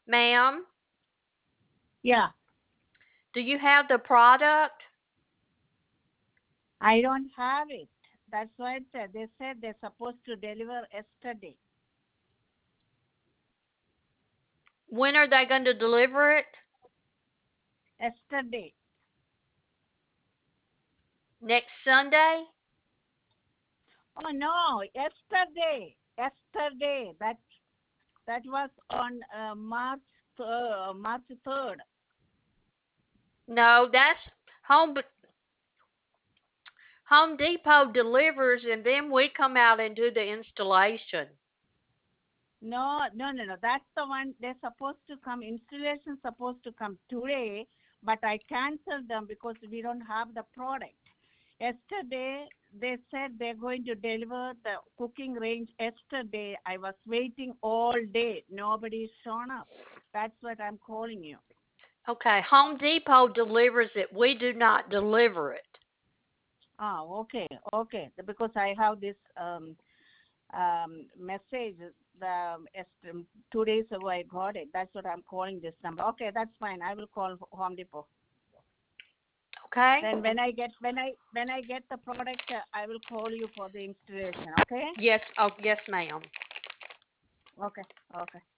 Ma'am, Yeah, do you have the product? I don't have it. That's why they said they're supposed to deliver yesterday. When are they going to deliver it? Yesterday. Next Sunday? Oh no, yesterday. Yesterday. That was on March 3rd. No, that's Home Home Depot delivers and then we come out and do the installation. No, no, no, no. That's the one they're supposed to come. Installation supposed to come today, but I canceled them because we don't have the product. Yesterday they said they're going to deliver the cooking range yesterday. I was waiting all day. Nobody's shown up. That's what I'm calling you. Okay, Home Depot delivers it. We do not deliver it. Oh, okay, okay. Because I have this message. The 2 days ago I got it. That's what I'm calling this number. Okay, that's fine. I will call Home Depot. Okay? Then when I get the product, I will call you for the installation. Okay. Yes, oh yes, ma'am. Okay. Okay.